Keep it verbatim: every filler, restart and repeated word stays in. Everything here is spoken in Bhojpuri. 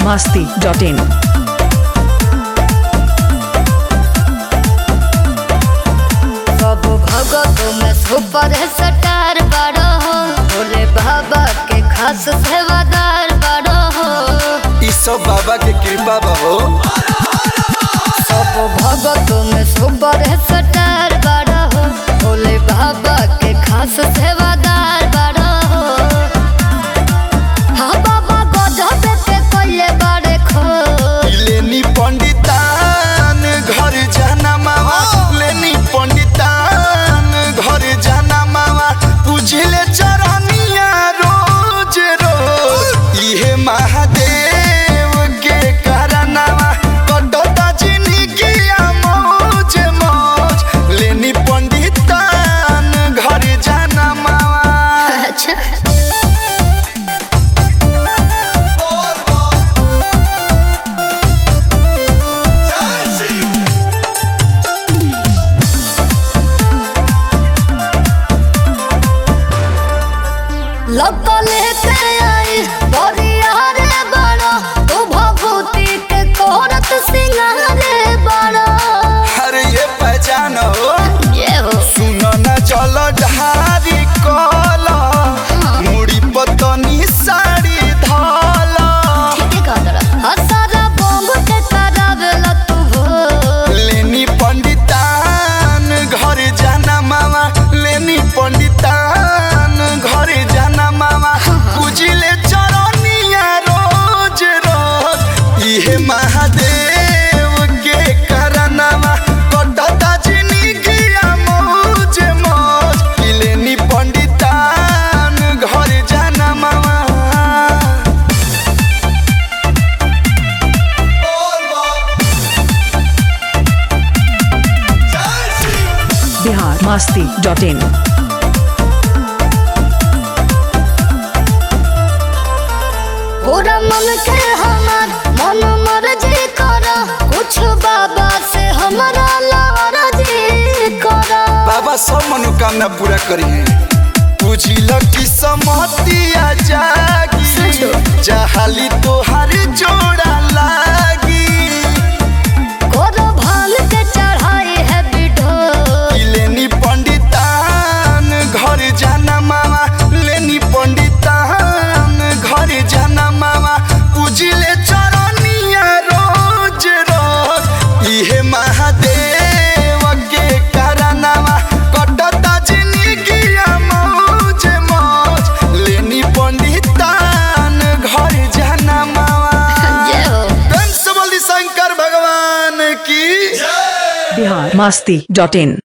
masti dot in. सब भगत में सुपर स्टार बड़ो हो, भोले बाबा के खास सेवादार बड़ो हो। ई सब बाबा के कृपा बा हो। सब भगत में सुपर स्टार बड़ो हो, भोले बाबा के खास सेवादार बड़ो हो। हाँ बाबा गजब के कोइले बड़े खो। लेनी पंडितान घर जाना मावा, लेनी पंडितान घर जाना मावा, पूजले चरनिया रोज रोज। इहे महादेव के करनावा, कटता जिंदगिया मौज मौज। लेनी पंडितान घर जाना मावा। अच्छा लग लेते आई बोरिया रे बड़ो, तू भभूति के कोरत सिंगारे बड़ो। अरे ये पहचान हो, ये हो सुनो न चलो ढारी कला, मुड़ी पतनी साड़ी धाला। ठीक है कहतरा हसारा बम के करावेला तू हो। लेनी पंडितान घर जाना मामा, लेनी पंडितान घर जाना मामा, पूजिले चरनिया रोज रोज। इहे महादेव के करनामा, कटता जिंदगिया मौज मौज। लेनी पंडितान घर जाना मामा। Bihar masti dot in. पूरा मन के हमार मन मर्जी करो, कुछ बाबा से हमारा लारजी करो। बाबा सब मनोकामना पूरा करिए। पूछिल की समतिया जागी, चाहली तोहार जोड़ा लागी। गोरो भांग के चढ़ाई है बिढो। लेनी पंडितान घर जाना मामा, लेनी पंडितान घर जाना मामा, पूजिले चरनिया रोज रोज। इहे महादेव के करनामा, कटता जिंदगिया मौज मौज। लेनी पंडितान घर जाना मामा। जय हो प्रेम से बोली शंकर भगवान की। Bihar masti dot in.